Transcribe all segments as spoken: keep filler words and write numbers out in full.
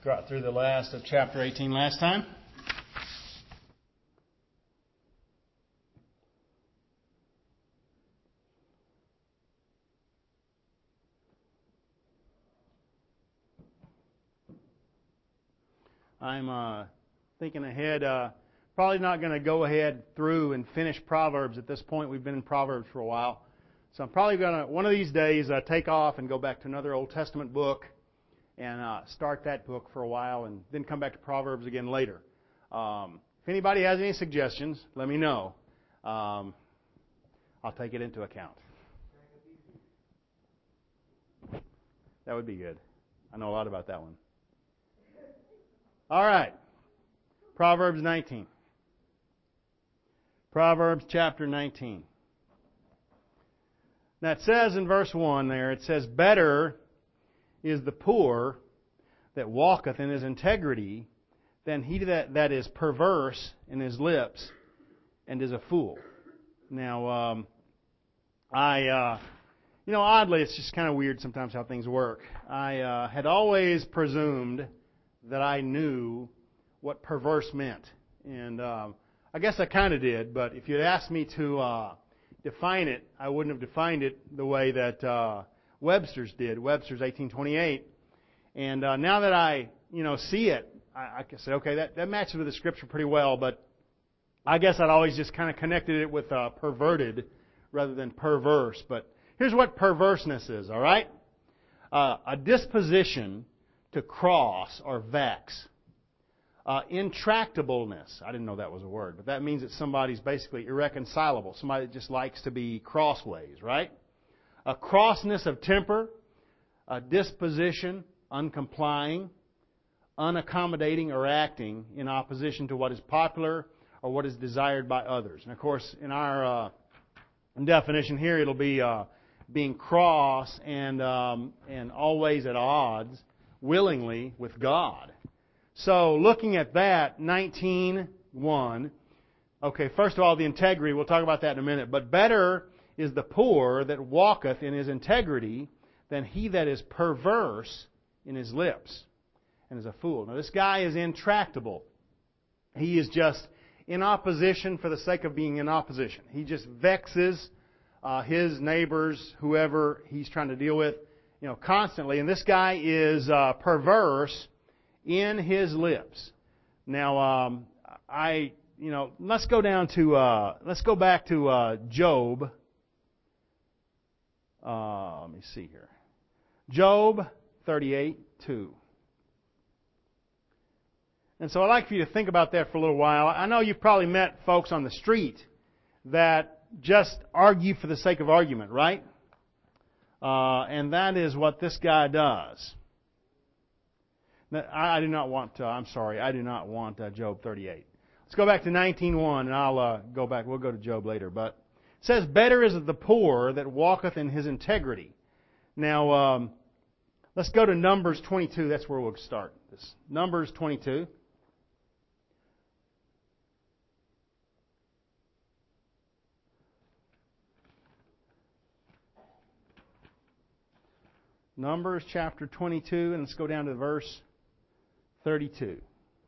got through the last of chapter eighteen last time. I'm uh, thinking ahead. Uh, probably not going to go ahead through and finish Proverbs at this point. We've been in Proverbs for a while. So I'm probably going to, one of these days, uh, take off and go back to another Old Testament book and uh, start that book for a while and then come back to Proverbs again later. Um, if anybody has any suggestions, let me know. Um, I'll take it into account. That would be good. I know a lot about that one. All right. Proverbs nineteen. Proverbs chapter nineteen. Now it says in verse one there, it says, "Better is the poor that walketh in his integrity than he that, that is perverse in his lips and is a fool." Now, um, I, uh, you know, oddly, it's just kind of weird sometimes how things work. I uh, had always presumed that I knew what perverse meant. And um, I guess I kind of did, but if you'd asked me to uh, define it, I wouldn't have defined it the way that uh, Webster's did, Webster's eighteen twenty-eight. And uh, now that I, you know, see it, I, I can say, okay, that, that matches with the Scripture pretty well, but I guess I'd always just kind of connected it with uh, perverted rather than perverse. But here's what perverseness is, all right? Uh, a disposition to cross or vex. Uh, intractableness. I didn't know that was a word, but that means that somebody's basically irreconcilable. Somebody that just likes to be crossways, right? A crossness of temper, a disposition, uncomplying, unaccommodating or acting in opposition to what is popular or what is desired by others. And of course, in our uh, definition here, it'll be uh, being cross and um, and always at odds willingly with God. So looking at that, nineteen one, okay, first of all, the integrity, we'll talk about that in a minute, but better is the poor that walketh in his integrity than he that is perverse in his lips and is a fool. Now this guy is intractable. He is just in opposition for the sake of being in opposition. He just vexes uh, his neighbors, whoever he's trying to deal with, you know, constantly. And this guy is uh, perverse in his lips. Now, um, I, you know, let's go down to, uh, let's go back to uh, Job. Uh, let me see here. Job thirty-eight two. And so I'd like for you to think about that for a little while. I know you've probably met folks on the street that just argue for the sake of argument, right? Uh, and that is what this guy does. Now, I, I do not want, uh, I'm sorry, I do not want uh, Job thirty-eight. Let's go back to nineteen one, and I'll uh, go back. We'll go to Job later. But it says, "Better is the poor that walketh in his integrity." Now, um, let's go to Numbers twenty-two. That's where we'll start this. Numbers twenty-two. Numbers chapter twenty-two, and let's go down to verse thirty-two.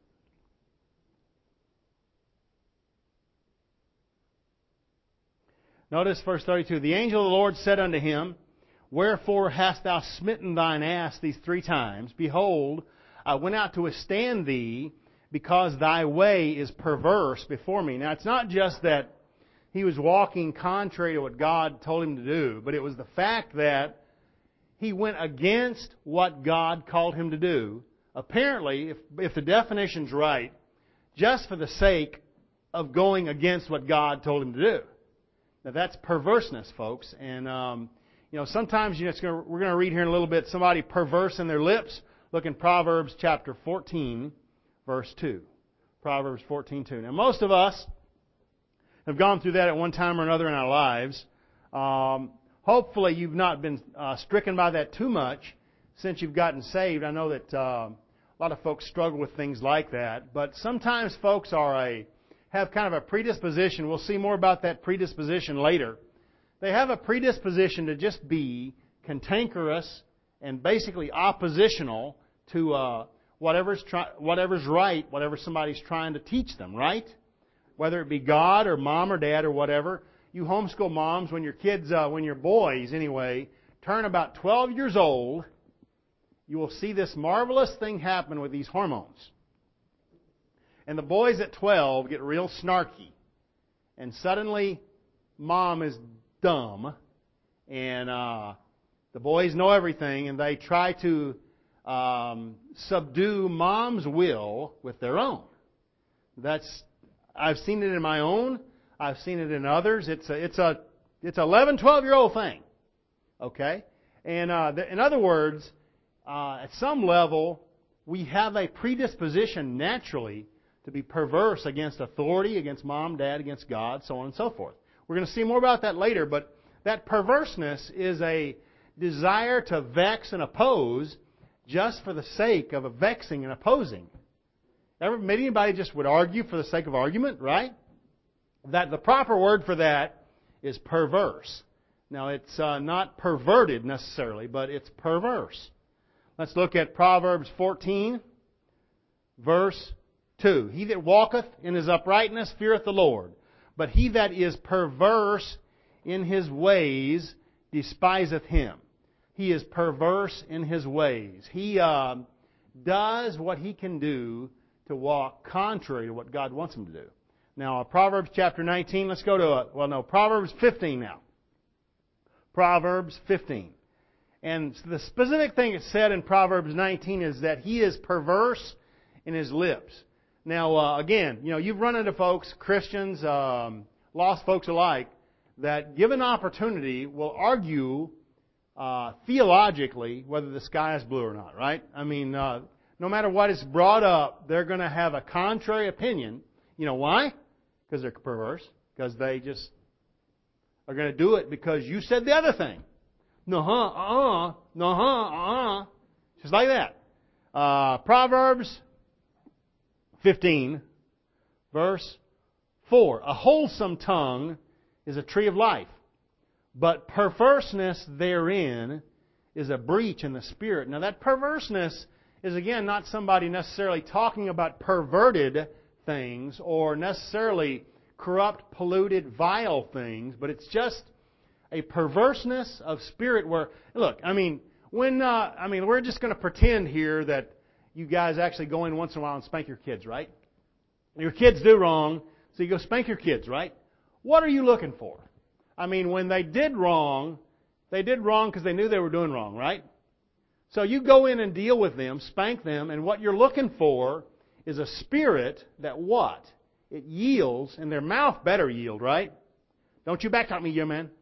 Notice verse thirty-two. "The angel of the Lord said unto him, Wherefore hast thou smitten thine ass these three times? Behold, I went out to withstand thee, because thy way is perverse before me." Now, it's not just that he was walking contrary to what God told him to do, but it was the fact that he went against what God called him to do. Apparently, if, if the definition's right, just for the sake of going against what God told him to do. Now that's perverseness, folks. And, um, you know, sometimes, you know, it's gonna, we're going to read here in a little bit, somebody perverse in their lips. Look in Proverbs chapter fourteen, verse two. Proverbs fourteen two. Now most of us have gone through that at one time or another in our lives. Um, Hopefully you've not been uh, stricken by that too much since you've gotten saved. I know that uh, a lot of folks struggle with things like that. But sometimes folks are a have kind of a predisposition. We'll see more about that predisposition later. They have a predisposition to just be cantankerous and basically oppositional to uh, whatever's try, whatever's right, whatever somebody's trying to teach them, right? Whether it be God or mom or dad or whatever. You homeschool moms, when your kids, uh, when your boys anyway, turn about twelve years old, you will see this marvelous thing happen with these hormones. And the boys at twelve get real snarky. And suddenly, mom is dumb. And uh, the boys know everything. And they try to um, subdue mom's will with their own. That's I've seen it in my own. I've seen it in others. It's a, it's a, it's an eleven, twelve year old thing. Okay? And uh, in other words, uh, at some level, we have a predisposition naturally to be perverse against authority, against mom, dad, against God, so on and so forth. We're going to see more about that later, but that perverseness is a desire to vex and oppose just for the sake of vexing and opposing. Ever met anybody just would argue for the sake of argument, right? That the proper word for that is perverse. Now, it's uh, not perverted necessarily, but it's perverse. Let's look at Proverbs fourteen, verse two. He that walketh in his uprightness feareth the Lord, but he that is perverse in his ways despiseth him. He is perverse in his ways. He uh, does what he can do to walk contrary to what God wants him to do. Now, uh, Proverbs chapter nineteen, let's go to, uh, well, no, Proverbs fifteen now. Proverbs fifteen. And the specific thing it said in Proverbs nineteen is that he is perverse in his lips. Now, uh, again, you know, you've run into folks, Christians, um, lost folks alike, that given opportunity will argue uh, theologically whether the sky is blue or not, right? I mean, uh, no matter what is brought up, they're going to have a contrary opinion. You know why? Because they're perverse. Because they just are going to do it because you said the other thing. No-huh, uh-uh, no-huh, uh-uh. Just like that. Uh, Proverbs fifteen, verse four. A wholesome tongue is a tree of life, but perverseness therein is a breach in the spirit. Now that perverseness is, again, not somebody necessarily talking about perverted things or necessarily corrupt, polluted, vile things, but it's just a perverseness of spirit where, look, I mean, when, uh, I mean, we're just going to pretend here that you guys actually go in once in a while and spank your kids, right? Your kids do wrong, so you go spank your kids, right? What are you looking for? I mean, when they did wrong, they did wrong because they knew they were doing wrong, right? So you go in and deal with them, spank them, and what you're looking for is a spirit that what? It yields, and their mouth better yield, right? Don't you backtalk me, young man.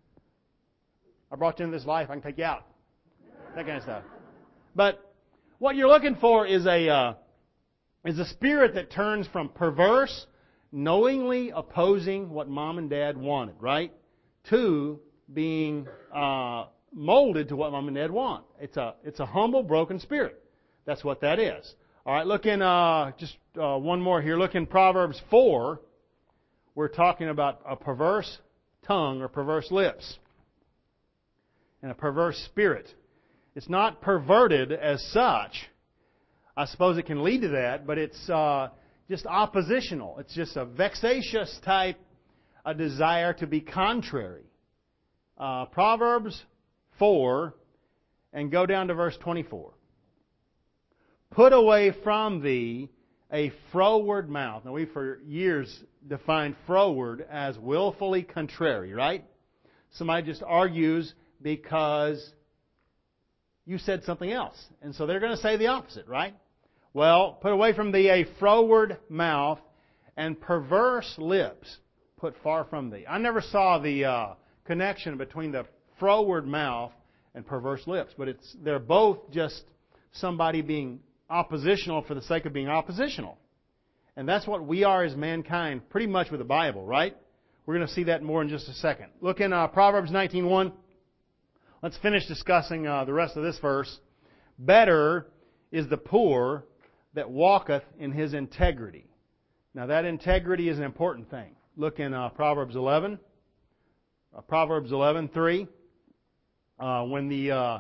I brought you into this life, I can take you out. That kind of stuff. But what you're looking for is a uh, is a spirit that turns from perverse, knowingly opposing what mom and dad wanted, right? To being uh, molded to what mom and dad want. It's a it's a humble, broken spirit. That's what that is. All right, look in uh, just uh, one more here. Look in Proverbs four. We're talking about a perverse tongue or perverse lips and a perverse spirit. It's not perverted as such. I suppose it can lead to that, but it's uh, just oppositional. It's just a vexatious type, a desire to be contrary. Uh, Proverbs four, and go down to verse twenty-four. Put away from thee a froward mouth. Now, we for years defined froward as willfully contrary, right? Somebody just argues because you said something else. And so they're going to say the opposite, right? Well, put away from thee a froward mouth and perverse lips put far from thee. I never saw the uh, connection between the froward mouth and perverse lips, but it's they're both just somebody being oppositional for the sake of being oppositional. And that's what we are as mankind, pretty much with the Bible, right? We're going to see that more in just a second. Look in uh, Proverbs nineteen one. Let's finish discussing uh, the rest of this verse. Better is the poor that walketh in his integrity. Now that integrity is an important thing. Look in uh, Proverbs eleven. Uh, Proverbs eleven three. Uh, when the uh,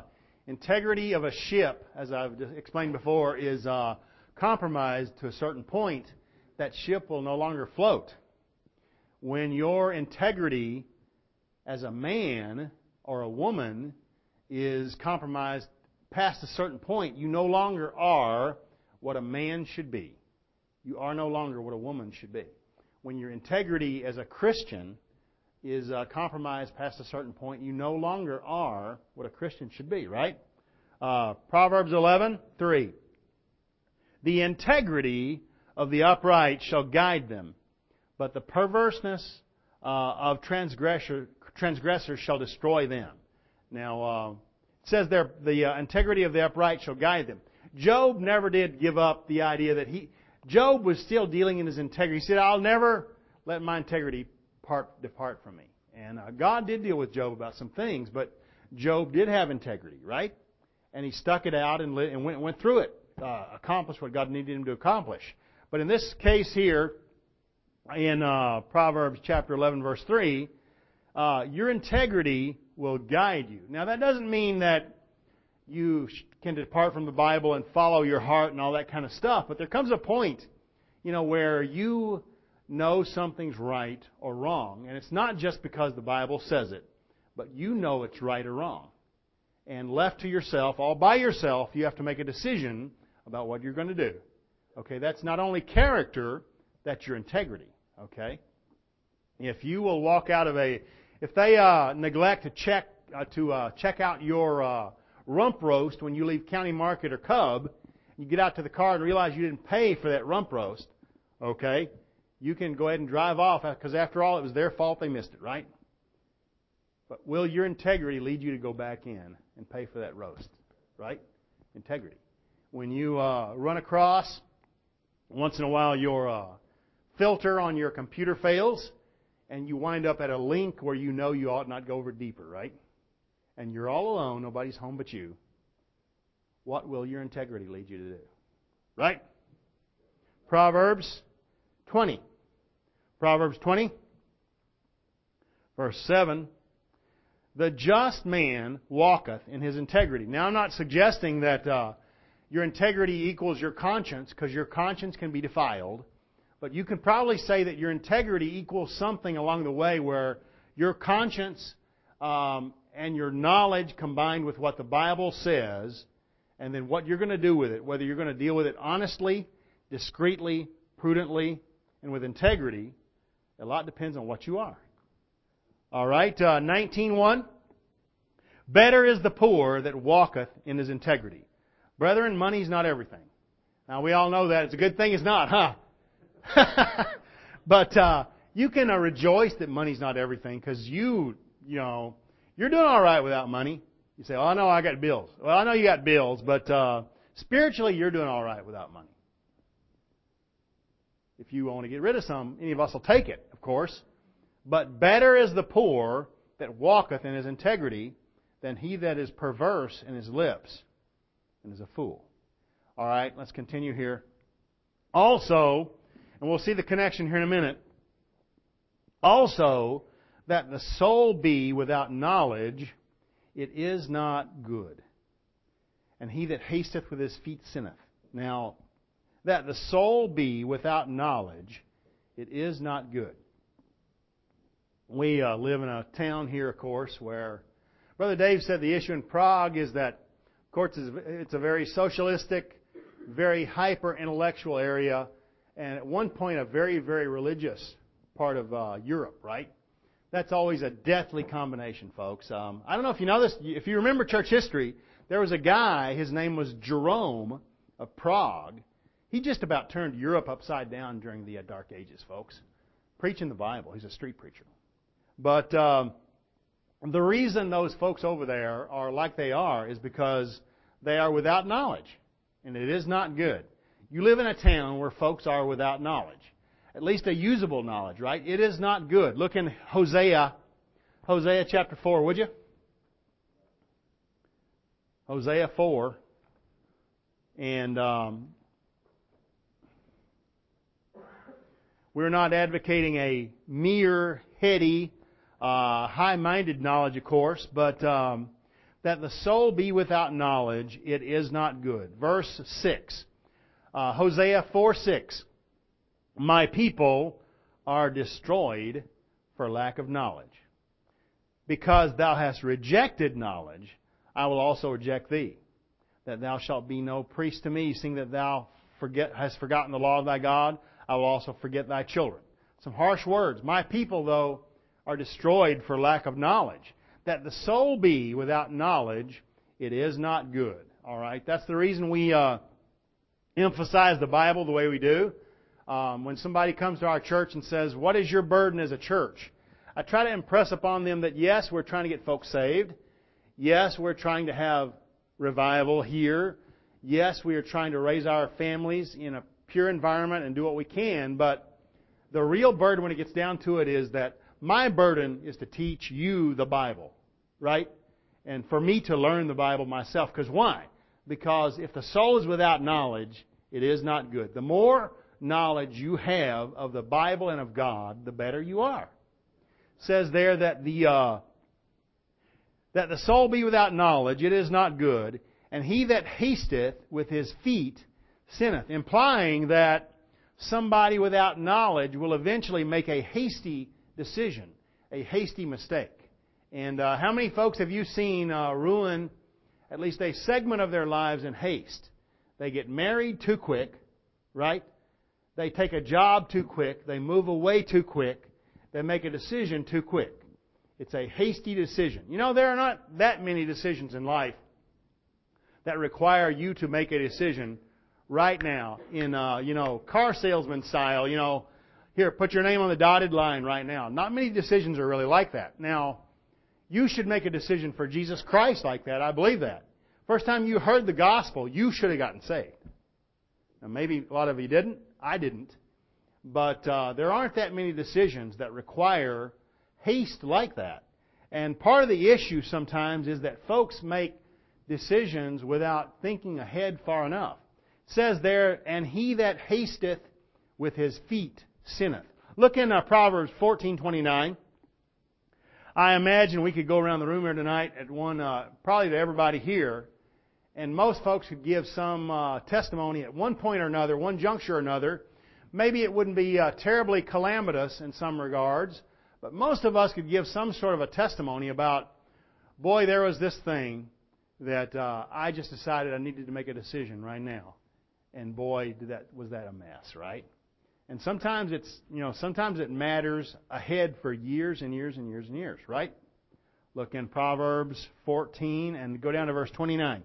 integrity of a ship, as I've explained before, is uh, compromised to a certain point, that ship will no longer float. When your integrity as a man or a woman is compromised past a certain point, you no longer are what a man should be. You are no longer what a woman should be. When your integrity as a Christian is uh, compromised past a certain point, you no longer are what a Christian should be, right? Uh, Proverbs eleven three. The integrity of the upright shall guide them, but the perverseness uh, of transgressor, transgressors shall destroy them. Now, uh, it says there, the uh, integrity of the upright shall guide them. Job never did give up the idea that he... Job was still dealing in his integrity. He said, I'll never let my integrity part, depart from me. And uh, God did deal with Job about some things, but Job did have integrity, right? And he stuck it out and, lit, and went, went through it, uh, accomplished what God needed him to accomplish. But in this case here, in uh, Proverbs chapter eleven, verse three, uh, your integrity will guide you. Now, that doesn't mean that you can depart from the Bible and follow your heart and all that kind of stuff. But there comes a point, you know, where you know something's right or wrong. And it's not just because the Bible says it, but you know it's right or wrong. And left to yourself, all by yourself, you have to make a decision about what you're going to do. Okay, that's not only character, that's your integrity. Okay? If you will walk out of a... If they uh, neglect to check uh, to uh, check out your... Uh, rump roast when you leave County Market or Cub, you get out to the car and realize you didn't pay for that rump roast, okay, you can go ahead and drive off because after all, it was their fault they missed it, right? But will your integrity lead you to go back in and pay for that roast, right? Integrity. When you uh, run across, once in a while, your uh, filter on your computer fails and you wind up at a link where you know you ought not go over deeper, right? And you're all alone, nobody's home but you, what will your integrity lead you to do? Right? Proverbs twenty. Proverbs twenty, verse seven. The just man walketh in his integrity. Now, I'm not suggesting that uh, your integrity equals your conscience, because your conscience can be defiled. But you can probably say that your integrity equals something along the way where your conscience... Um, and your knowledge combined with what the Bible says, and then what you're going to do with it, whether you're going to deal with it honestly, discreetly, prudently, and with integrity, a lot depends on what you are. All right, uh, nineteen one. Better is the poor that walketh in his integrity. Brethren, money's not everything. Now, we all know that. It's a good thing it's not, huh? But uh, you can uh, rejoice that money's not everything because you, you know, you're doing all right without money. You say, oh, no, I got bills. Well, I know you got bills, but uh, spiritually, you're doing all right without money. If you want to get rid of some, any of us will take it, of course. But better is the poor that walketh in his integrity than he that is perverse in his lips and is a fool. All right, let's continue here. Also, and we'll see the connection here in a minute, also, that the soul be without knowledge, it is not good. And he that hasteth with his feet sinneth. Now, that the soul be without knowledge, it is not good. We uh, live in a town here, of course, where Brother Dave said the issue in Prague is that, of course, it's a very socialistic, very hyper-intellectual area, and at one point a very, very religious part of uh, Europe, right? That's always a deathly combination, folks. Um, I don't know if you know this. If you remember church history, there was a guy, his name was Jerome of Prague. He just about turned Europe upside down during the uh, Dark Ages, folks. Preaching the Bible. He's a street preacher. But um, the reason those folks over there are like they are is because they are without knowledge. And it is not good. You live in a town where folks are without knowledge. At least a usable knowledge, right? It is not good. Look in Hosea, Hosea chapter four, would you? Hosea four. And um, we're not advocating a mere, heady, uh, high-minded knowledge, of course, but um, that the soul be without knowledge, it is not good. Verse six. Uh, Hosea four six. My people are destroyed for lack of knowledge. Because thou hast rejected knowledge, I will also reject thee. That thou shalt be no priest to me, seeing that thou forget, hast forgotten the law of thy God, I will also forget thy children. Some harsh words. My people, though, are destroyed for lack of knowledge. That the soul be without knowledge, it is not good. All right? That's the reason we uh, emphasize the Bible the way we do. Um, when somebody comes to our church and says, what is your burden as a church? I try to impress upon them that yes, we're trying to get folks saved. Yes, we're trying to have revival here. Yes, we are trying to raise our families in a pure environment and do what we can. But the real burden when it gets down to it is that my burden is to teach you the Bible. Right? And for me to learn the Bible myself. Because why? Because if the soul is without knowledge, it is not good. The more knowledge you have of the Bible and of God, the better you are. It says there that the uh, that the soul be without knowledge, it is not good, and he that hasteth with his feet sinneth, implying that somebody without knowledge will eventually make a hasty decision, a hasty mistake. And uh, how many folks have you seen uh, ruin at least a segment of their lives in haste? They get married too quick, right? They take a job too quick. They move away too quick. They make a decision too quick. It's a hasty decision. You know, there are not that many decisions in life that require you to make a decision right now in, uh, you know, car salesman style. You know, here, put your name on the dotted line right now. Not many decisions are really like that. Now, you should make a decision for Jesus Christ like that. I believe that. First time you heard the gospel, you should have gotten saved. Now, maybe a lot of you didn't. I didn't. But uh, there aren't that many decisions that require haste like that. And part of the issue sometimes is that folks make decisions without thinking ahead far enough. It says there, and he that hasteth with his feet sinneth. Look in uh, Proverbs fourteen twenty-nine. I imagine we could go around the room here tonight at one, uh, probably to everybody here, and most folks could give some uh, testimony at one point or another, one juncture or another. Maybe it wouldn't be uh, terribly calamitous in some regards, but most of us could give some sort of a testimony about, boy, there was this thing that uh, I just decided I needed to make a decision right now. And boy, did that was that a mess, right? And sometimes it's, you know, sometimes it matters ahead for years and years and years and years, right? Look in Proverbs fourteen and go down to verse twenty-nine.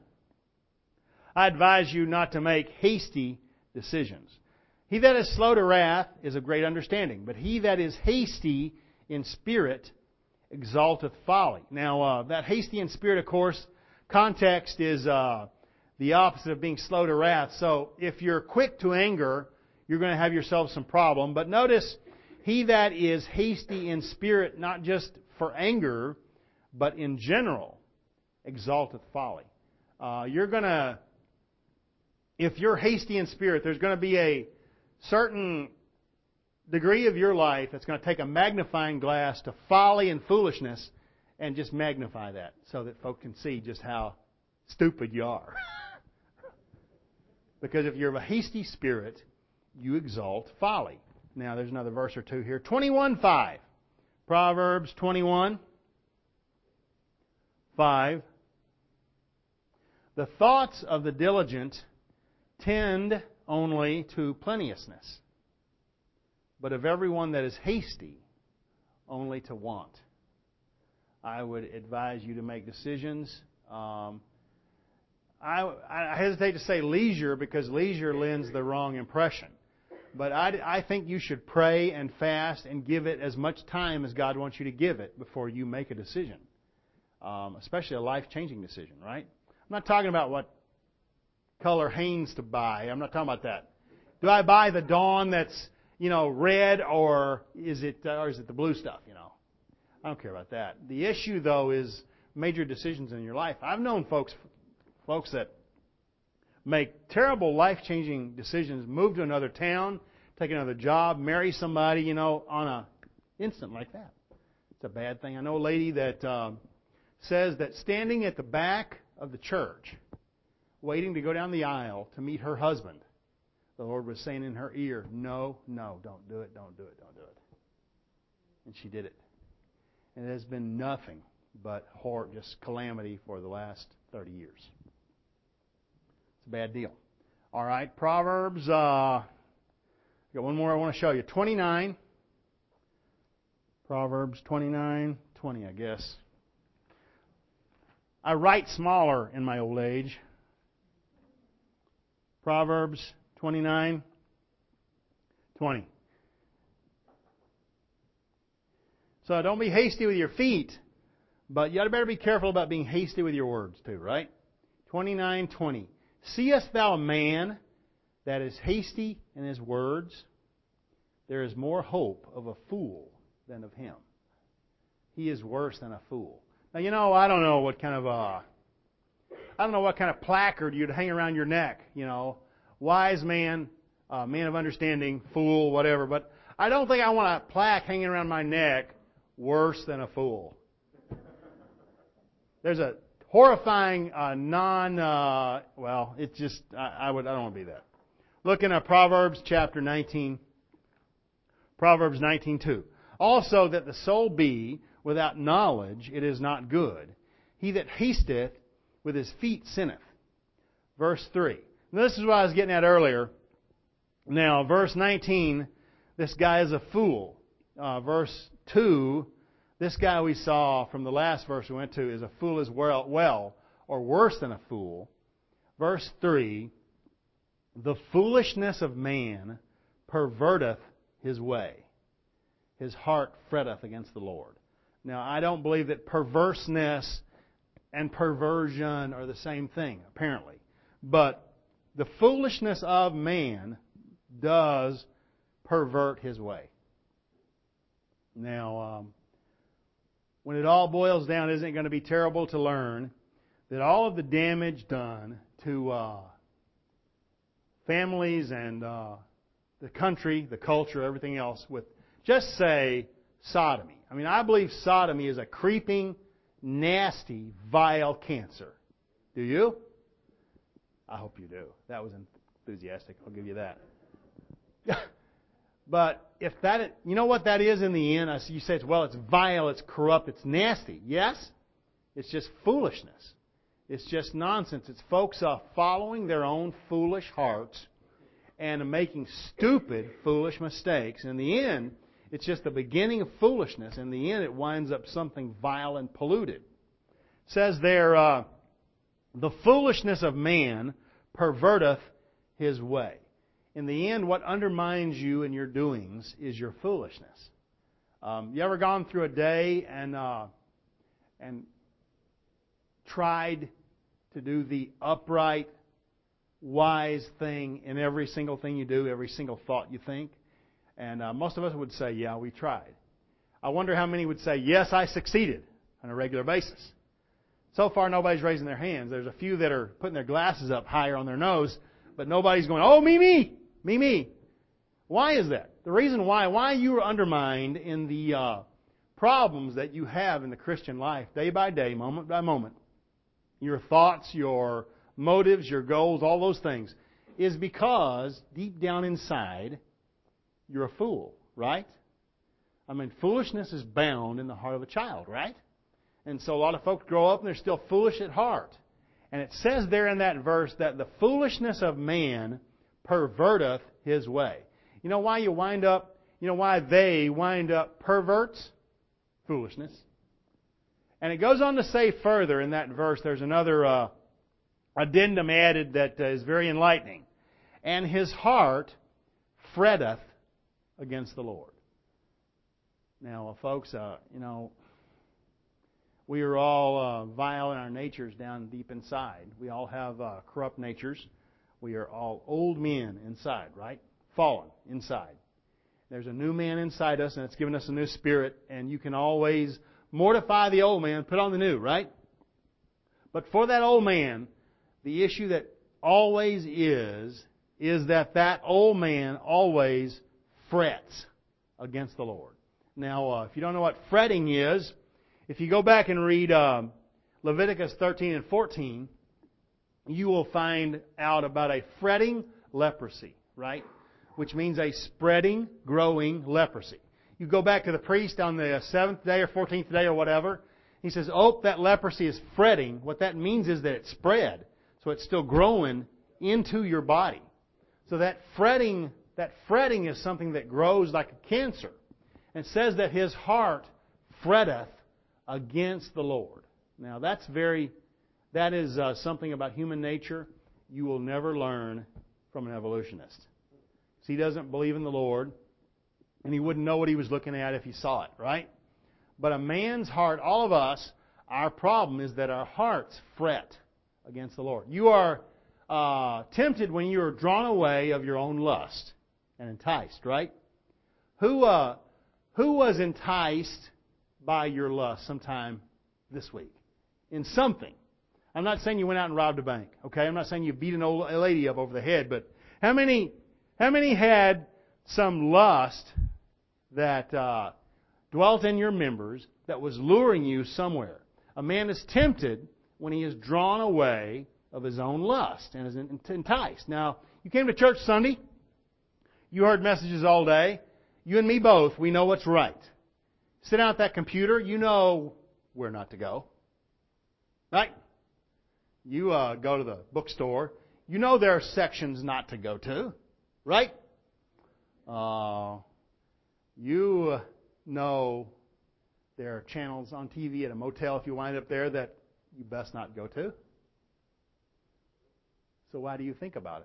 I advise you not to make hasty decisions. He that is slow to wrath is of great understanding, but he that is hasty in spirit exalteth folly. Now, uh, that hasty in spirit, of course, context is uh, the opposite of being slow to wrath. So, if you're quick to anger, you're going to have yourself some problem. But notice, he that is hasty in spirit, not just for anger, but in general, exalteth folly. Uh, you're going to, if you're hasty in spirit, there's going to be a certain degree of your life that's going to take a magnifying glass to folly and foolishness and just magnify that so that folk can see just how stupid you are. Because if you're of a hasty spirit, you exalt folly. Now, there's another verse or two here. twenty-one five. Proverbs twenty-one five. The thoughts of the diligent tend only to plenteousness, but of everyone that is hasty, only to want. I would advise you to make decisions. Um, I, I hesitate to say leisure because leisure lends the wrong impression. But I, I think you should pray and fast and give it as much time as God wants you to give it before you make a decision, um, especially a life-changing decision, right? I'm not talking about what color Hanes to buy. I'm not talking about that. Do I buy the Dawn that's, you know, red, or is it or is it the blue stuff, you know? I don't care about that. The issue, though, is major decisions in your life. I've known folks folks that make terrible life-changing decisions, move to another town, take another job, marry somebody, you know, on a instant like that. It's a bad thing. I know a lady that uh, says that standing at the back of the church, waiting to go down the aisle to meet her husband, the Lord was saying in her ear, no, no, don't do it, don't do it, don't do it. And she did it. And it has been nothing but horror, just calamity for the last thirty years. It's a bad deal. All right, Proverbs, uh, got one more I want to show you. twenty-nine. Proverbs twenty-nine, twenty, I guess. I write smaller in my old age. Proverbs twenty-nine, twenty. So don't be hasty with your feet, but you better be careful about being hasty with your words too, right? twenty-nine, twenty. Seest thou a man that is hasty in his words? There is more hope of a fool than of him. He is worse than a fool. Now, you know, I don't know what kind of a, I don't know what kind of placard you'd hang around your neck, you know, wise man, uh, man of understanding, fool, whatever, but I don't think I want a plaque hanging around my neck, worse than a fool. There's a horrifying uh, non, uh, well, it's just, I, I would, I don't want to be that. Looking at Proverbs chapter nineteen, Proverbs nineteen two. Also that the soul be without knowledge, it is not good. He that hasteth with his feet sinneth. Verse three. Now, this is what I was getting at earlier. Now, verse nineteen, this guy is a fool. Uh, verse two, this guy we saw from the last verse we went to is a fool as well, well, or worse than a fool. Verse three, the foolishness of man perverteth his way. His heart fretteth against the Lord. Now, I don't believe that perverseness and perversion are the same thing, apparently. But the foolishness of man does pervert his way. Now, um, when it all boils down, isn't it going to be terrible to learn that all of the damage done to uh, families and uh, the country, the culture, everything else with, just say, sodomy. I mean, I believe sodomy is a creeping, nasty, vile cancer. Do you? I hope you do. That was enthusiastic. I'll give you that. But if that, you know what that is in the end? You say, well, it's vile, it's corrupt, it's nasty. Yes, it's just foolishness. It's just nonsense. It's folks uh, following their own foolish hearts and making stupid, foolish mistakes. In the end, it's just the beginning of foolishness. In the end, it winds up something vile and polluted. It says there, uh, the foolishness of man perverteth his way. In the end, what undermines you in your doings is your foolishness. Um, you ever gone through a day and uh, and tried to do the upright, wise thing in every single thing you do, every single thought you think? And uh, most of us would say, yeah, we tried. I wonder how many would say, yes, I succeeded on a regular basis. So far, nobody's raising their hands. There's a few that are putting their glasses up higher on their nose, but nobody's going, oh, me, me, me, me. Why is that? The reason why, why you are undermined in the uh, problems that you have in the Christian life, day by day, moment by moment, your thoughts, your motives, your goals, all those things, is because deep down inside, you're a fool, right? I mean, foolishness is bound in the heart of a child, right? And so a lot of folks grow up and they're still foolish at heart. And it says there in that verse that the foolishness of man perverteth his way. You know why you wind up, you know why they wind up perverts? Foolishness. And it goes on to say further in that verse, there's another uh, addendum added that uh, is very enlightening. And his heart fretteth against the Lord. Now, uh, folks, uh, you know, we are all uh, vile in our natures down deep inside. We all have uh, corrupt natures. We are all old men inside, right? Fallen inside. There's a new man inside us, and it's given us a new spirit, and you can always mortify the old man, put on the new, right? But for that old man, the issue that always is, is that that old man always frets against the Lord. Now, uh, if you don't know what fretting is, if you go back and read uh, Leviticus thirteen and fourteen, you will find out about a fretting leprosy, right? Which means a spreading, growing leprosy. You go back to the priest on the seventh day or fourteenth day or whatever. He says, oh, that leprosy is fretting. What that means is that it spread. So it's still growing into your body. So that fretting, that fretting is something that grows like a cancer. And it says that his heart fretteth against the Lord. Now that's very, that is uh, something about human nature you will never learn from an evolutionist. So he doesn't believe in the Lord, and he wouldn't know what he was looking at if he saw it, right? But a man's heart, all of us, our problem is that our hearts fret against the Lord. You are uh, tempted when you are drawn away of your own lust and enticed, right? Who uh, who was enticed by your lust sometime this week? In something. I'm not saying you went out and robbed a bank, okay? I'm not saying you beat an old lady up over the head, but how many how many had some lust that uh, dwelt in your members that was luring you somewhere? A man is tempted when he is drawn away of his own lust and is enticed. Now, you came to church Sunday. You heard messages all day. You and me both, we know what's right. Sit down at that computer. You know where not to go. Right? You uh, go to the bookstore. You know there are sections not to go to. Right? Uh, you know there are channels on T V at a motel if you wind up there that you best not go to. So why do you think about it?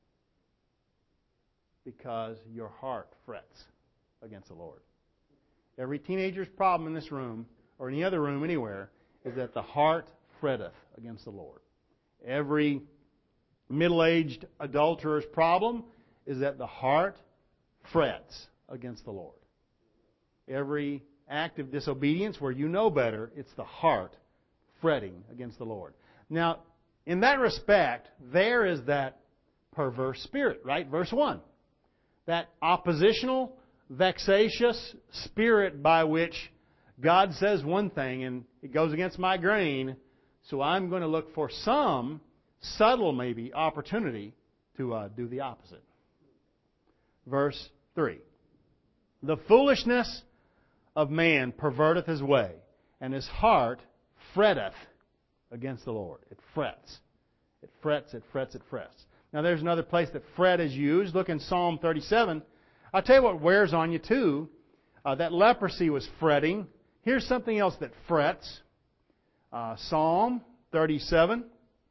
Because your heart frets against the Lord. Every teenager's problem in this room, or any other room anywhere, is that the heart fretteth against the Lord. Every middle-aged adulterer's problem is that the heart frets against the Lord. Every act of disobedience where you know better, it's the heart fretting against the Lord. Now, in that respect, there is that perverse spirit, right? Verse one. That oppositional, vexatious spirit by which God says one thing and it goes against my grain, so I'm going to look for some subtle, maybe, opportunity to uh, do the opposite. Verse three. The foolishness of man perverteth his way, and his heart fretteth against the Lord. It frets. It frets, it frets, it frets. Now there's another place that fret is used. Look in Psalm thirty-seven. I'll tell you what wears on you too. Uh, that leprosy was fretting. Here's something else that frets. Uh, Psalm thirty-seven.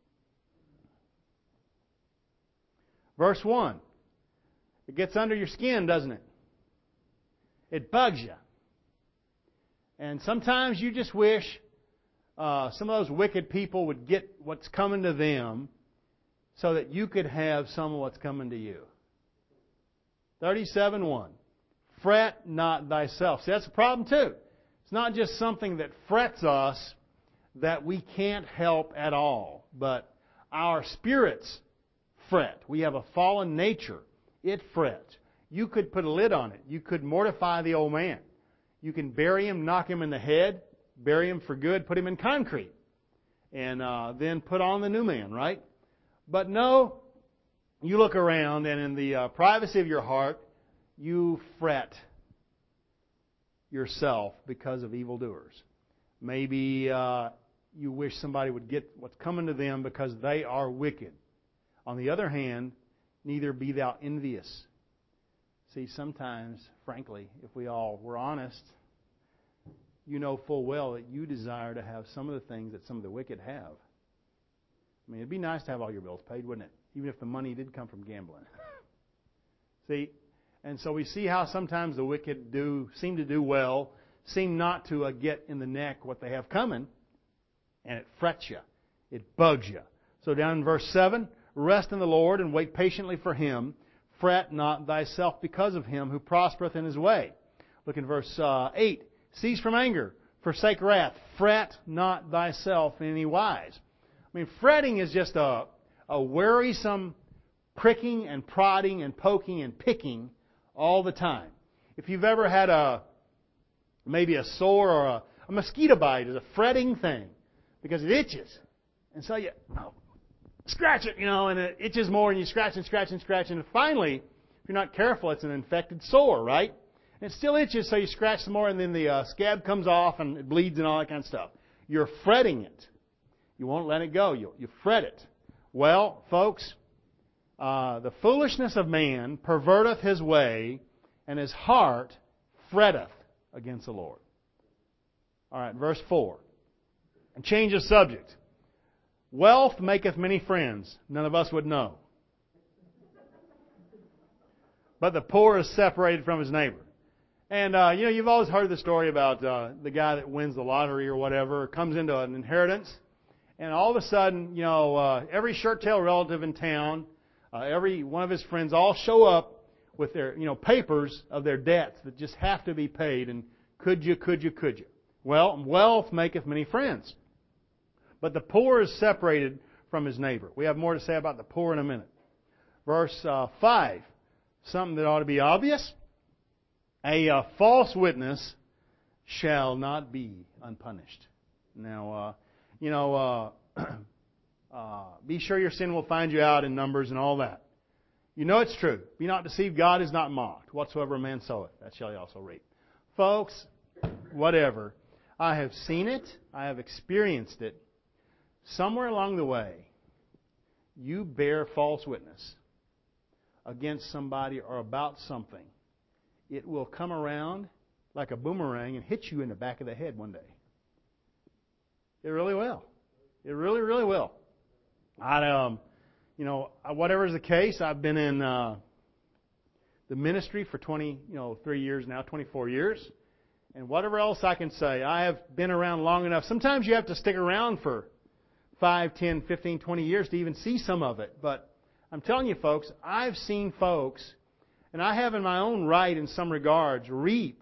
Verse one. It gets under your skin, doesn't it? It bugs you. And sometimes you just wish uh, some of those wicked people would get what's coming to them so that you could have some of what's coming to you. thirty-seven one. Fret not thyself. See, that's a problem too. It's not just something that frets us that we can't help at all, but our spirits fret. We have a fallen nature. It frets. You could put a lid on it. You could mortify the old man. You can bury him, knock him in the head, bury him for good, put him in concrete, and uh, then put on the new man, right? But no, you look around and in the uh, privacy of your heart, you fret yourself because of evildoers. Maybe uh, you wish somebody would get what's coming to them because they are wicked. On the other hand, neither be thou envious. See, sometimes, frankly, if we all were honest, you know full well that you desire to have some of the things that some of the wicked have. I mean, it'd be nice to have all your bills paid, wouldn't it? Even if the money did come from gambling. See, and so we see how sometimes the wicked do seem to do well, seem not to uh, get in the neck what they have coming, and it frets you. It bugs you. So down in verse seven, rest in the Lord and wait patiently for Him. Fret not thyself because of him who prospereth in his way. Look in verse uh, eight. Cease from anger, forsake wrath. Fret not thyself in any wise. I mean, fretting is just a, a wearisome pricking and prodding and poking and picking all the time. If you've ever had a maybe a sore or a, a mosquito bite is a fretting thing. because it itches. And so you oh, scratch it, you know, and it itches more, and you scratch and scratch and scratch, and finally, if you're not careful, it's an infected sore, right? And it still itches, so you scratch some more, and then the uh, scab comes off, and it bleeds and all that kind of stuff. You're fretting it. You won't let it go. You, you fret it. Well, folks, uh, the foolishness of man perverteth his way, and his heart fretteth against the Lord. All right, verse four. And change of subject. Wealth maketh many friends. None of us would know. But the poor is separated from his neighbor. And, uh, you know, you've always heard the story about uh, the guy that wins the lottery or whatever, comes into an inheritance, and all of a sudden, you know, uh, every shirt-tail relative in town, uh, every one of his friends all show up with their, you know, papers of their debts that just have to be paid, and could you, could you, could you? Well, wealth maketh many friends. But the poor is separated from his neighbor. We have more to say about the poor in a minute. Verse uh, five, something that ought to be obvious. A uh, false witness shall not be unpunished. Now, uh, you know, uh, uh, be sure your sin will find you out in Numbers and all that. You know it's true. Be not deceived, God is not mocked. Whatsoever a man soweth, that shall he also reap. Folks, whatever. I have seen it. I have experienced it. Somewhere along the way, you bear false witness against somebody or about something. It will come around like a boomerang and hit you in the back of the head one day. It really will. It really, really will. I, um, you know, whatever is the case, I've been in uh, the ministry for twenty, you know, three years now, twenty-four years, and whatever else I can say, I have been around long enough. Sometimes you have to stick around for five, ten, fifteen, twenty years to even see some of it. But I'm telling you, folks, I've seen folks, and I have in my own right, in some regards, reaped,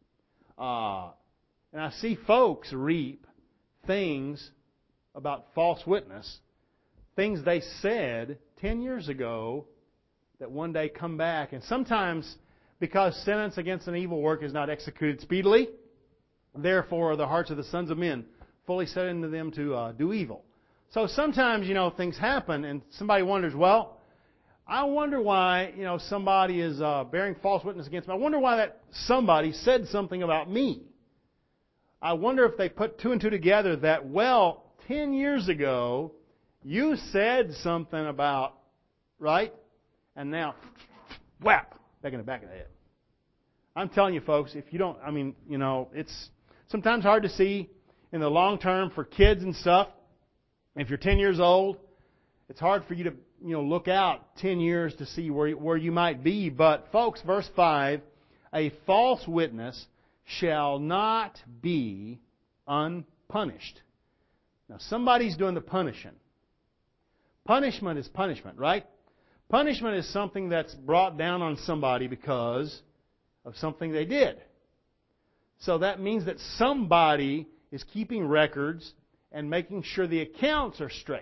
uh, and I see folks reap things about false witness, things they said ten years ago that one day come back. And sometimes, because sentence against an evil work is not executed speedily, therefore the hearts of the sons of men fully set into them to uh, do evil. So sometimes, you know, things happen, and somebody wonders, well, I wonder why, you know, somebody is uh, bearing false witness against me. I wonder why that somebody said something about me. I wonder if they put two and two together that, well, ten years ago, you said something about, right? And now, whap, back in the back of the head. I'm telling you, folks, if you don't, I mean, you know, it's sometimes hard to see in the long term for kids and stuff. If you're ten years old, it's hard for you to, you know, look out ten years to see where, where you might be. But, folks, verse five, a false witness shall not be unpunished. Now, somebody's doing the punishing. Punishment is punishment, right? Punishment is something that's brought down on somebody because of something they did. So that means that somebody is keeping records and making sure the accounts are straight.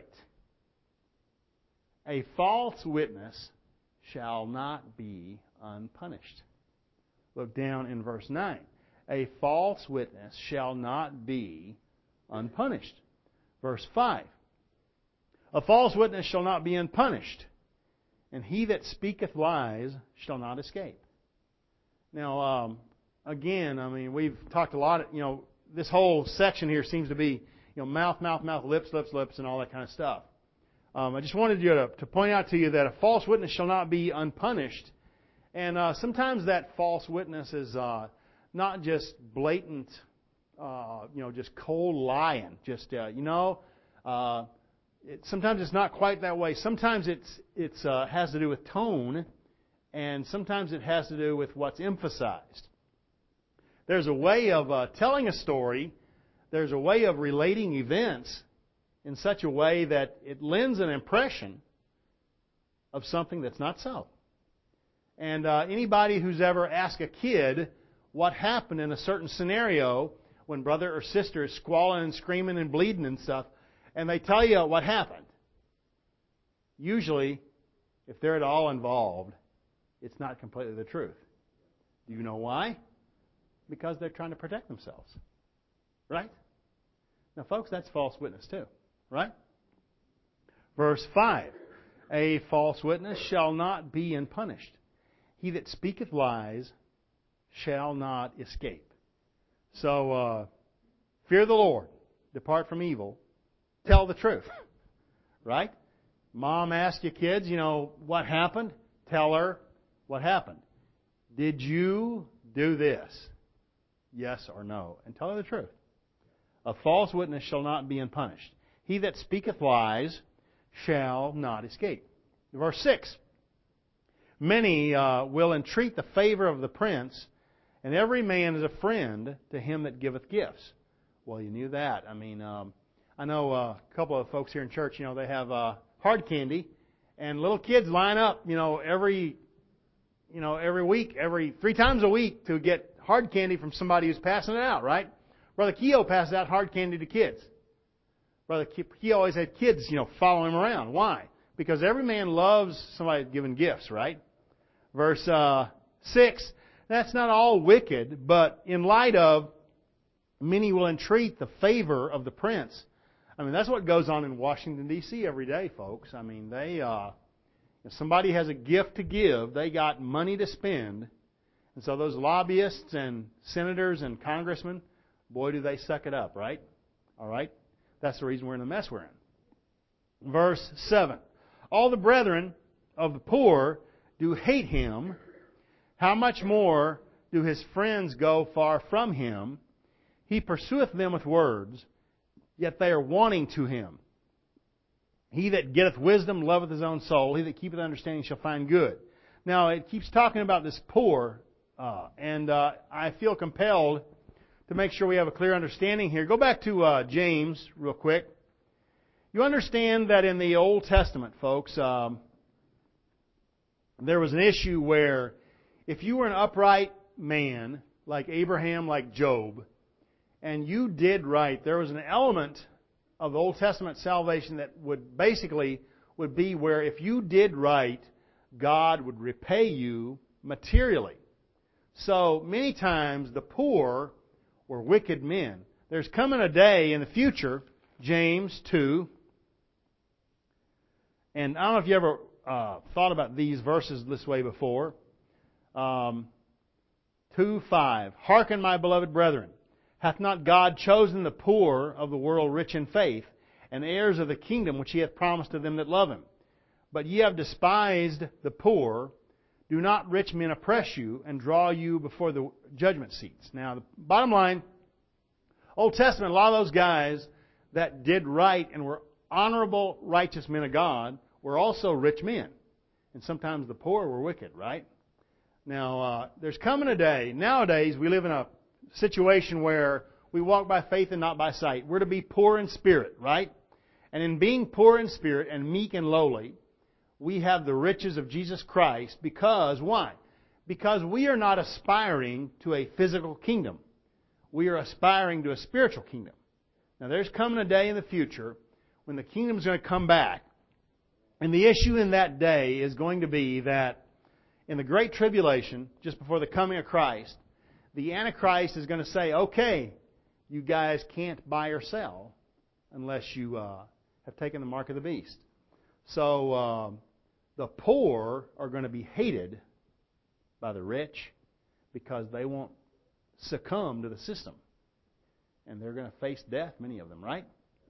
A false witness shall not be unpunished. Look down in verse nine. A false witness shall not be unpunished. Verse five. A false witness shall not be unpunished, and he that speaketh lies shall not escape. Now, um, again, I mean, we've talked a lot, you know, this whole section here seems to be, you know, mouth, mouth, mouth, lips, lips, lips, and all that kind of stuff. Um, I just wanted you to, to point out to you that a false witness shall not be unpunished. And uh, sometimes that false witness is uh, not just blatant, uh, you know, just cold lying. Just, uh, you know, uh, it, sometimes it's not quite that way. Sometimes it's it's uh, has to do with tone, and sometimes it has to do with what's emphasized. There's a way of uh, telling a story. There's a way of relating events in such a way that it lends an impression of something that's not so. And uh, anybody who's ever asked a kid what happened in a certain scenario when brother or sister is squalling and screaming and bleeding and stuff, and they tell you what happened, usually, if they're at all involved, it's not completely the truth. Do you know why? Because they're trying to protect themselves. Right? Now, folks, that's false witness too, right? Verse five, a false witness shall not be unpunished. He that speaketh lies shall not escape. So, uh, fear the Lord, depart from evil, tell the truth, right? Mom asked you kids, you know, what happened? Tell her what happened. Did you do this? Yes or no? And tell her the truth. A false witness shall not be unpunished. He that speaketh lies shall not escape. Verse six. Many uh, will entreat the favor of the prince, and every man is a friend to him that giveth gifts. Well, you knew that. I mean, um, I know uh, a couple of folks here in church, you know, they have uh, hard candy, and little kids line up, you know, every, you know, every week, every three times a week to get hard candy from somebody who's passing it out, right? Brother Keogh passes out hard candy to kids. Brother Ke- he always had kids, you know, following him around. Why? Because every man loves somebody giving gifts, right? Verse uh, six, that's not all wicked, but in light of many will entreat the favor of the prince. I mean, that's what goes on in Washington, D C every day, folks. I mean, they uh, if somebody has a gift to give, they got money to spend. And so those lobbyists and senators and congressmen, boy, do they suck it up, right? All right? That's the reason we're in the mess we're in. Verse seven. All the brethren of the poor do hate him. How much more do his friends go far from him? He pursueth them with words, yet they are wanting to him. He that getteth wisdom loveth his own soul. He that keepeth understanding shall find good. Now, it keeps talking about this poor, uh, and uh, I feel compelled to make sure we have a clear understanding here. Go back to uh, James real quick. You understand that in the Old Testament, folks, um, there was an issue where if you were an upright man, like Abraham, like Job, and you did right, there was an element of the Old Testament salvation that would basically would be where if you did right, God would repay you materially. So many times the poor were wicked men. There's coming a day in the future, James two, and I don't know if you ever uh, thought about these verses this way before. Um, two five. Hearken, my beloved brethren. Hath not God chosen the poor of the world rich in faith, and heirs of the kingdom which He hath promised to them that love Him? But ye have despised the poor. Do not rich men oppress you and draw you before the judgment seats? Now, the bottom line, Old Testament, a lot of those guys that did right and were honorable, righteous men of God were also rich men. And sometimes the poor were wicked, right? Now, uh, there's coming a day, nowadays we live in a situation where we walk by faith and not by sight. We're to be poor in spirit, right? And in being poor in spirit and meek and lowly, we have the riches of Jesus Christ because, why? Because we are not aspiring to a physical kingdom. We are aspiring to a spiritual kingdom. Now, there's coming a day in the future when the kingdom is going to come back. And the issue in that day is going to be that in the Great Tribulation, just before the coming of Christ, the Antichrist is going to say, okay, you guys can't buy or sell unless you uh, have taken the mark of the beast. So uh, the poor are going to be hated by the rich because they won't succumb to the system. And they're going to face death, many of them, right?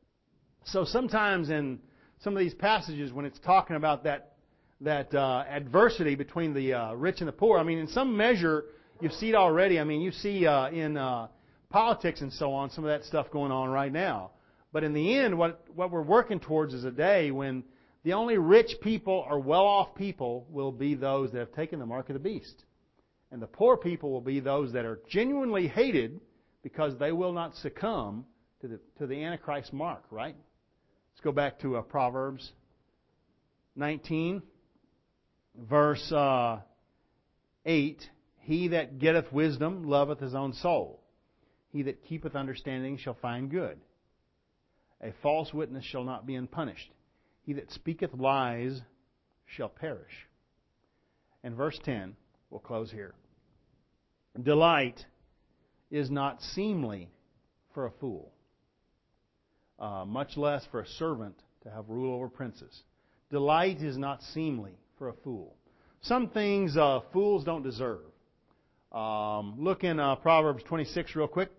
So sometimes in some of these passages when it's talking about that that uh, adversity between the uh, rich and the poor, I mean, in some measure, you see it already. I mean, you see uh, in uh, politics and so on, some of that stuff going on right now. But in the end, what, what we're working towards is a day when the only rich people or well-off people will be those that have taken the mark of the beast. And the poor people will be those that are genuinely hated because they will not succumb to the, to the Antichrist mark, right? Let's go back to uh, Proverbs nineteen, verse uh, eight. He that getteth wisdom loveth his own soul. He that keepeth understanding shall find good. A false witness shall not be unpunished. He that speaketh lies shall perish. And verse ten, we'll close here. Delight is not seemly for a fool. uh, much less for a servant to have rule over princes. Delight is not seemly for a fool. Some things uh, fools don't deserve. Um, look in uh, Proverbs twenty-six real quick.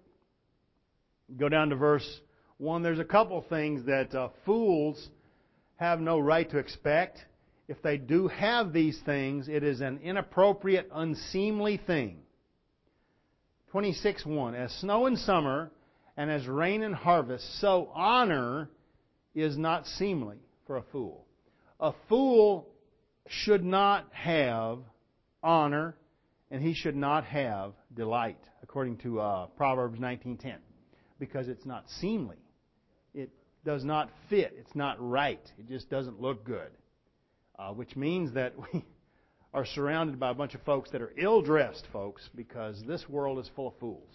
Go down to verse one. There's a couple things that uh, fools have no right to expect. If they do have these things, it is an inappropriate, unseemly thing. twenty-six one. As snow in summer and as rain in harvest, so honor is not seemly for a fool. A fool should not have honor, and he should not have delight, according to uh, Proverbs nineteen ten, because it's not seemly. It does not fit. It's not right. It just doesn't look good, uh, which means that we are surrounded by a bunch of folks that are ill-dressed folks, because this world is full of fools.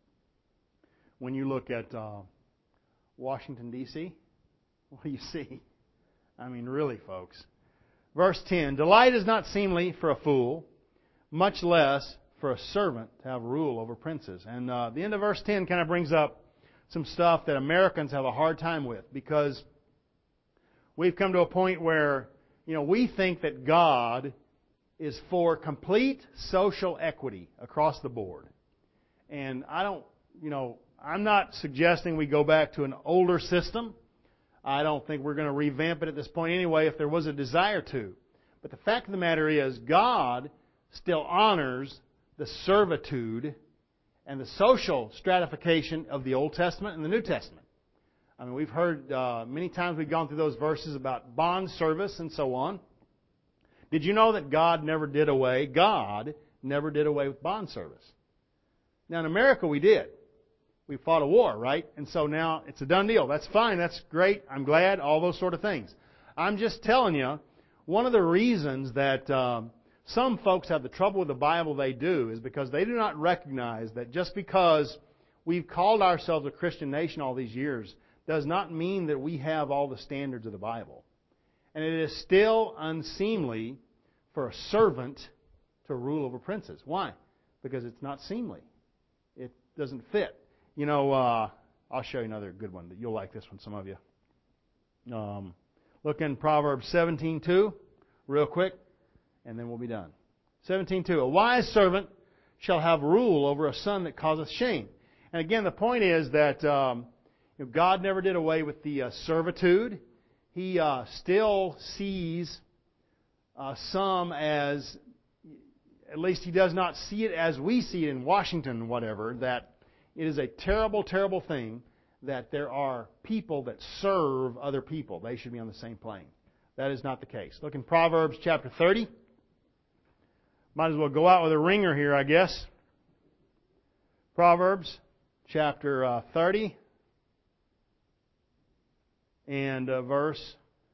When you look at uh, Washington, D C, what do you see? I mean, really, folks. Verse ten, delight is not seemly for a fool, much less for a servant to have rule over princes. And uh, the end of verse ten kind of brings up some stuff that Americans have a hard time with, because we've come to a point where, you know, we think that God is for complete social equity across the board. And I don't, you know, I'm not suggesting we go back to an older system. I don't think we're going to revamp it at this point anyway if there was a desire to. But the fact of the matter is, God still honors the servitude and the social stratification of the Old Testament and the New Testament. I mean, we've heard uh, many times we've gone through those verses about bond service and so on. Did you know that God never did away, God never did away with bond service? Now in America we did. We fought a war, right? And so now it's a done deal. That's fine. That's great. I'm glad. All those sort of things. I'm just telling you, one of the reasons that um, some folks have the trouble with the Bible they do is because they do not recognize that just because we've called ourselves a Christian nation all these years does not mean that we have all the standards of the Bible. And it is still unseemly for a servant to rule over princes. Why? Because it's not seemly. It doesn't fit. You know, uh, I'll show you another good one. You'll like this one, some of you. Um, look in Proverbs seventeen two, real quick, and then we'll be done. seventeen two. A wise servant shall have rule over a son that causeth shame. And again, the point is that um, you know, God never did away with the uh, servitude. He uh, still sees uh, some as, at least He does not see it as we see it in Washington, whatever, that it is a terrible, terrible thing that there are people that serve other people. They should be on the same plane. That is not the case. Look in Proverbs chapter thirty. Might as well go out with a ringer here, I guess. Proverbs chapter uh, thirty and uh, verse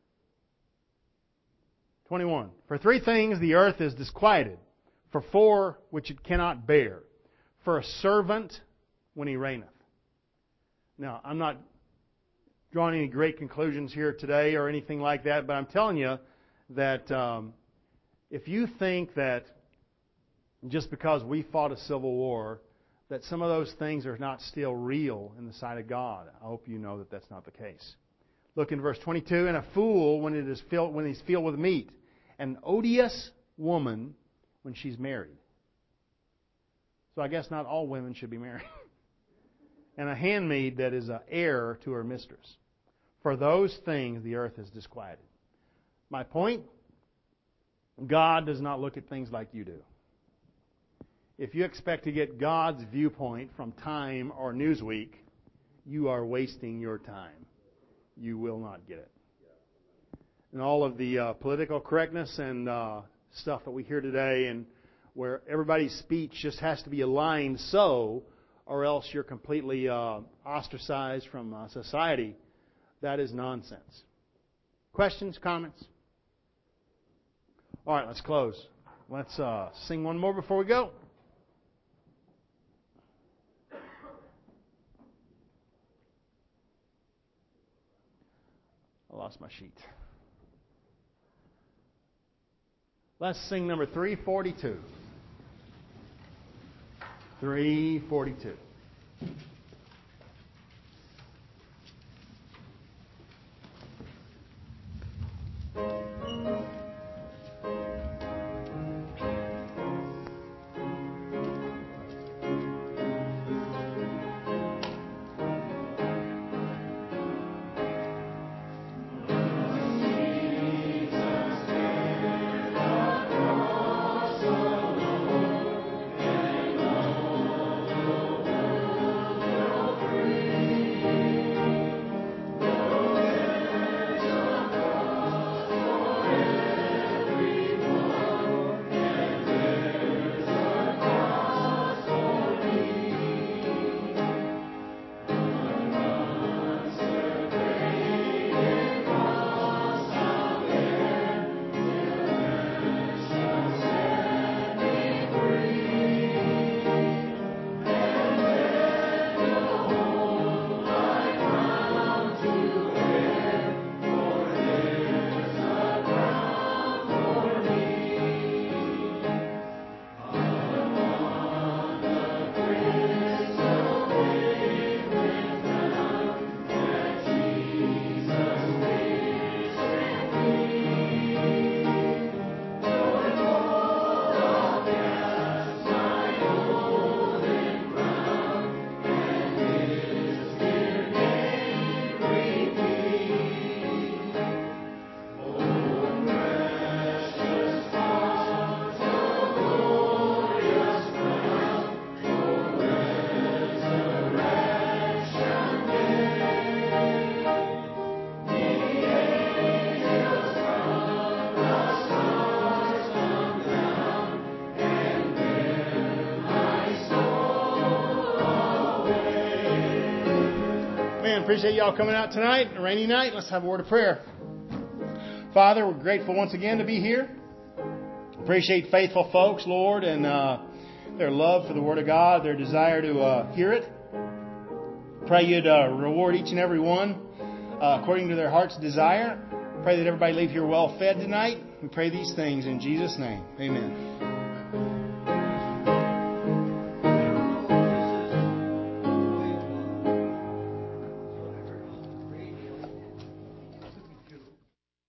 twenty-one. For three things the earth is disquieted, for four which it cannot bear, for a servant when he reigneth. Now, I'm not drawing any great conclusions here today or anything like that, but I'm telling you that um, if you think that just because we fought a civil war, that some of those things are not still real in the sight of God, I hope you know that that's not the case. Look in verse twenty-two. And a fool when it is filled, when he's filled with meat, an odious woman when she's married. So I guess not all women should be married. And a handmaid that is an heir to her mistress. For those things the earth is disquieted. My point, God does not look at things like you do. If you expect to get God's viewpoint from Time or Newsweek, you are wasting your time. You will not get it. And all of the uh, political correctness and uh, stuff that we hear today, and where everybody's speech just has to be aligned so, or else you're completely uh, ostracized from uh, society, that is nonsense. Questions, comments? All right, let's close. Let's uh, sing one more before we go. I lost my sheet. Let's sing number three forty-two. three forty-two. Appreciate y'all coming out tonight. A rainy night. Let's have a word of prayer. Father, we're grateful once again to be here. Appreciate faithful folks, Lord, and uh, their love for the Word of God, their desire to uh, hear it. Pray you'd uh, reward each and every one uh, according to their heart's desire. Pray that everybody leave here well fed tonight. We pray these things in Jesus' name. Amen.